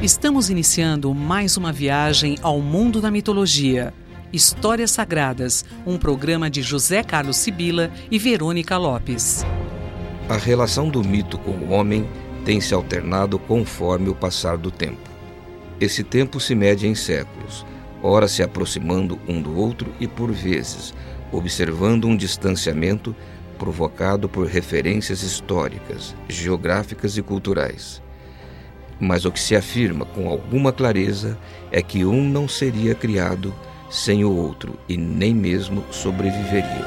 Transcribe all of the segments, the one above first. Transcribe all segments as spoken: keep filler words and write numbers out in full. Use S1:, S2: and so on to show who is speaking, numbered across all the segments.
S1: Estamos iniciando mais uma viagem ao mundo da mitologia. Histórias Sagradas, um programa de José Carlos Sibila e Verônica Lopes.
S2: A relação do mito com o homem tem se alternado conforme o passar do tempo. Esse tempo se mede em séculos, ora se aproximando um do outro e, por vezes, observando um distanciamento provocado por referências históricas, geográficas e culturais. Mas o que se afirma com alguma clareza é que um não seria criado sem o outro e nem mesmo sobreviveria.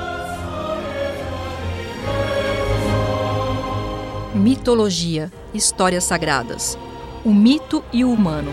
S3: Mitologia, histórias sagradas. O mito e o humano.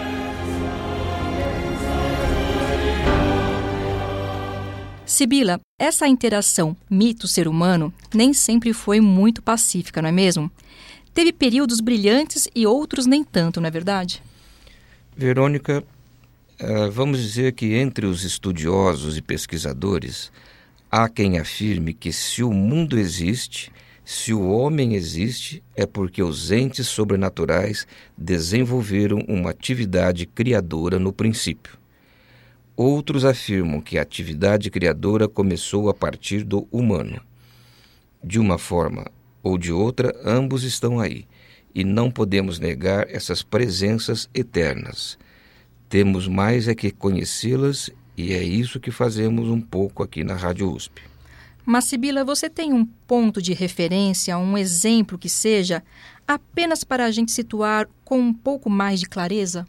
S3: Sibila, essa interação mito-ser humano nem sempre foi muito pacífica, não é mesmo? Teve períodos brilhantes e outros nem tanto, não é verdade?
S2: Verônica, vamos dizer que entre os estudiosos e pesquisadores, há quem afirme que se o mundo existe, se o homem existe, é porque os entes sobrenaturais desenvolveram uma atividade criadora no princípio. Outros afirmam que a atividade criadora começou a partir do humano. De uma forma ou de outra, ambos estão aí, e não podemos negar essas presenças eternas. Temos mais é que conhecê-las, e é isso que fazemos um pouco aqui na Rádio U S P.
S3: Mas, Sibila, você tem um ponto de referência, um exemplo que seja, apenas para a gente situar com um pouco mais de clareza?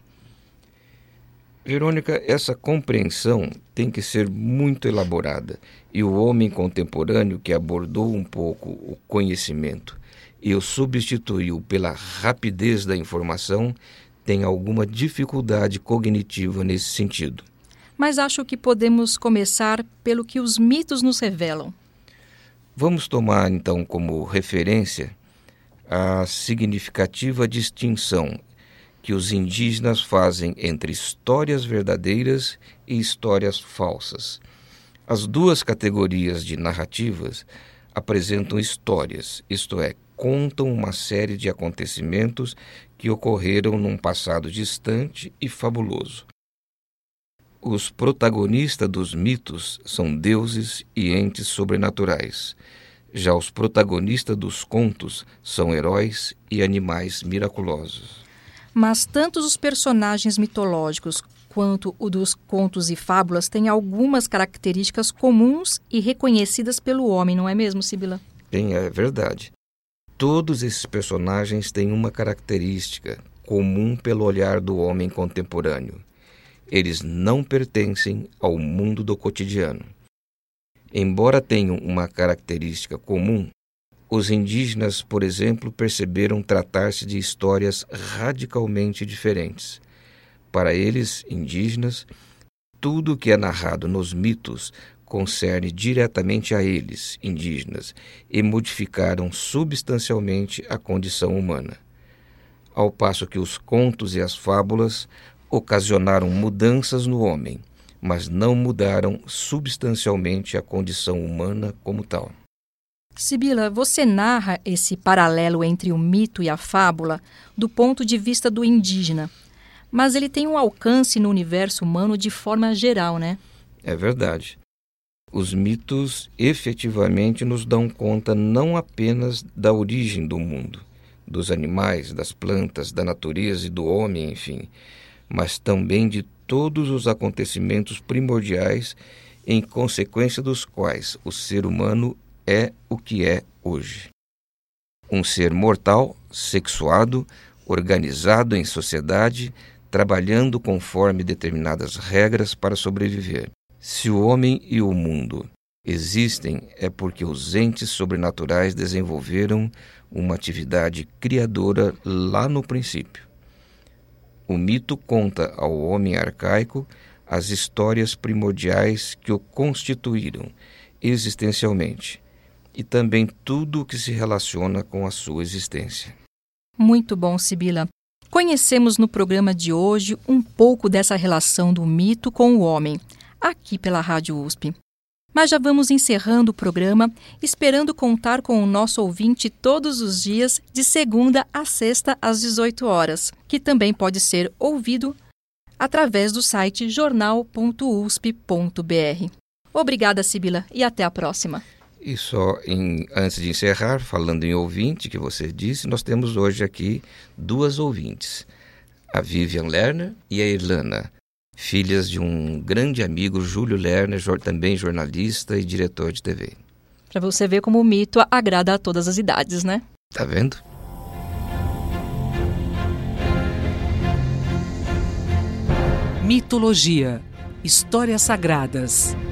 S2: Verônica, essa compreensão tem que ser muito elaborada, e o homem contemporâneo que abordou um pouco o conhecimento e o substituiu pela rapidez da informação tem alguma dificuldade cognitiva nesse sentido.
S3: Mas acho que podemos começar pelo que os mitos nos revelam.
S2: Vamos tomar, então, como referência a significativa distinção que os indígenas fazem entre histórias verdadeiras e histórias falsas. As duas categorias de narrativas apresentam histórias, isto é, contam uma série de acontecimentos que ocorreram num passado distante e fabuloso. Os protagonistas dos mitos são deuses e entes sobrenaturais. Já os protagonistas dos contos são heróis e animais miraculosos.
S3: Mas tanto os personagens mitológicos quanto o dos contos e fábulas têm algumas características comuns e reconhecidas pelo homem, não é mesmo, Sibila?
S2: Bem, é verdade. Todos esses personagens têm uma característica comum pelo olhar do homem contemporâneo. Eles não pertencem ao mundo do cotidiano. Embora tenham uma característica comum, os indígenas, por exemplo, perceberam tratar-se de histórias radicalmente diferentes. Para eles, indígenas, tudo o que é narrado nos mitos concerne diretamente a eles, indígenas, e modificaram substancialmente a condição humana. Ao passo que os contos e as fábulas ocasionaram mudanças no homem, mas não mudaram substancialmente a condição humana como tal.
S3: Sibila, você narra esse paralelo entre o mito e a fábula do ponto de vista do indígena, mas ele tem um alcance no universo humano de forma geral, né?
S2: É verdade. Os mitos efetivamente nos dão conta não apenas da origem do mundo, dos animais, das plantas, da natureza e do homem, enfim, mas também de todos os acontecimentos primordiais em consequência dos quais o ser humano é o que é hoje. Um ser mortal, sexuado, organizado em sociedade, trabalhando conforme determinadas regras para sobreviver. Se o homem e o mundo existem, é porque os entes sobrenaturais desenvolveram uma atividade criadora lá no princípio. O mito conta ao homem arcaico as histórias primordiais que o constituíram existencialmente, e também tudo o que se relaciona com a sua existência.
S3: Muito bom, Sibila. Conhecemos no programa de hoje um pouco dessa relação do mito com o homem, aqui pela Rádio U S P. Mas já vamos encerrando o programa, esperando contar com o nosso ouvinte todos os dias, de segunda a sexta, às dezoito horas, que também pode ser ouvido através do site jornal ponto u s p ponto b r. Obrigada, Sibila, e até a próxima.
S2: E só em, antes de encerrar, falando em ouvinte, que você disse, nós temos hoje aqui duas ouvintes, a Vivian Lerner e a Irlana, filhas de um grande amigo, Júlio Lerner, também jornalista e diretor de T V.
S3: Para você ver como o mito agrada a todas as idades, né?
S2: Tá vendo?
S1: Mitologia, histórias sagradas.